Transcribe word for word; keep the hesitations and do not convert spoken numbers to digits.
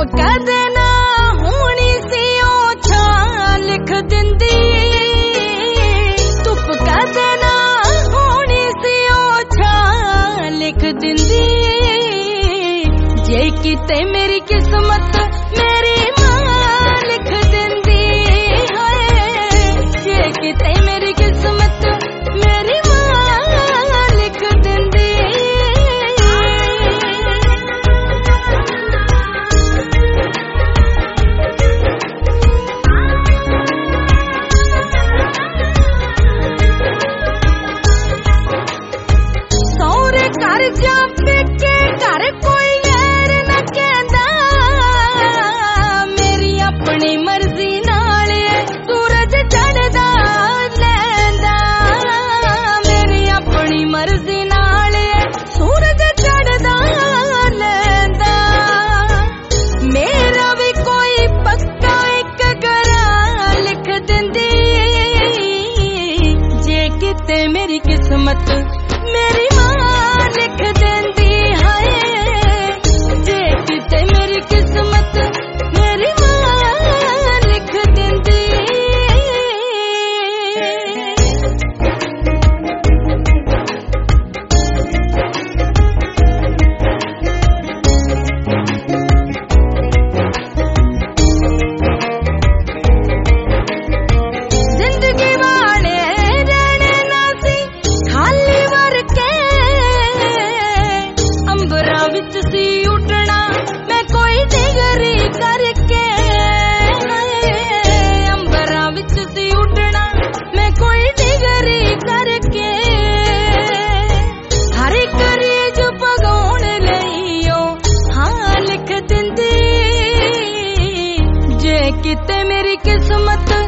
कदे ना होनी सी ओ छां लिख दिंदी, धुप कदे ना होनी सी ओ छां लिख दिंदी। जे किते मेरी किस्मत मेरी मां लिख दिंदी है, जे किते मेरी किस्मत मेरी मां लिख दिंदी। सौरे घर जा पेके घर कोई यार न कहंदा, मेरी अपनी मर्जी नाल सूरज चढ़दा लैंदा, मेरी अपनी मर्जी नाल सूरज चढ़दा लैंदा। मेरा भी कोई पक्का एक गरा लिख दिंदी, जे किते मेरी किस्मत मेरी मां लिख दिंदी है, जे किते मेरी किस्मत मेरी मां लिख दिंदी। जिंदगी वाले रहने ना सी खाली वर के, अंबरा विच सी उठना मैं कोई डिगरी करके, अंबरा विच सी उठना मैं कोई डिगरी करके। हर एक रीज पगाउण लई ओ हाँ लिख दिंदी, जे किते मेरी किस्मत